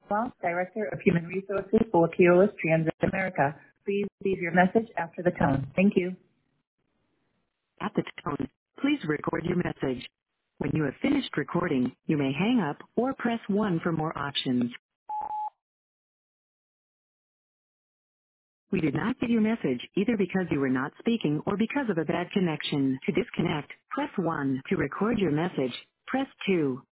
Ross, Director of Human Resources for Keolis Transit America. Please leave your message after the tone. Thank you. At the tone, please record your message. When you have finished recording, you may hang up or press 1 for more options. We did not get your message either because you were not speaking or because of a bad connection. To disconnect, press 1. To record your message, press 2.